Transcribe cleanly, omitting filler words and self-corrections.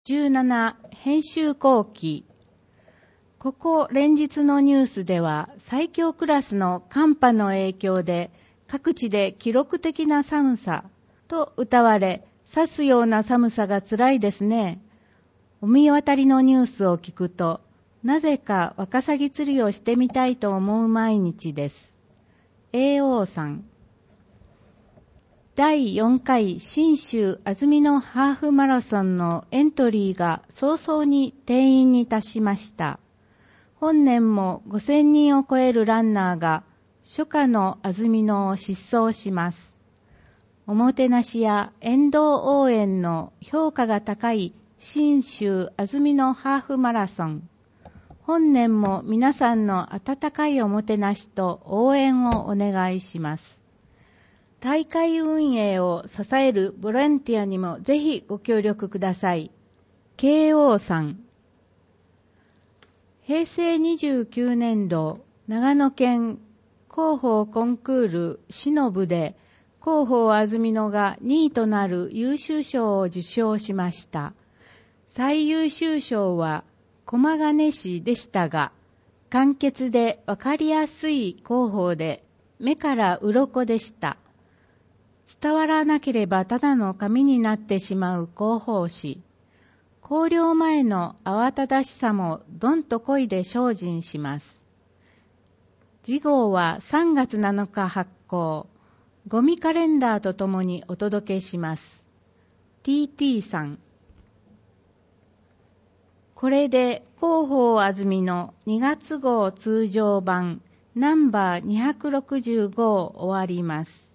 17編集後期。ここ連日のニュースでは最強クラスの寒波の影響で各地で記録的な寒さと謳われ、刺すような寒さが辛いですね。御神渡りのニュースを聞くと、なぜかワカサギ釣りをしてみたいと思う毎日です。AO さん。第4回信州安曇野ハーフマラソンのエントリーが早々に定員に達しました。本年も5000人を超えるランナーが初夏の安曇野を疾走します。おもてなしや沿道応援の評価が高い信州安曇野ハーフマラソン。本年も皆さんの温かいおもてなしと応援をお願いします。大会運営を支えるボランティアにもぜひご協力ください。KO さん。平成29年度長野県広報コンクールしのぶで広報安曇野が2位となる優秀賞を受賞しました。最優秀賞は駒ヶ根市でしたが、簡潔でわかりやすい広報で目から鱗でした。伝わらなければただの紙になってしまう広報誌。考慮前の慌ただしさもどんと恋で精進します。次号は3月7日発行。ゴミカレンダーとともにお届けします。TT さん。これで広報安曇野2月号通常版ナンバー265を終わります。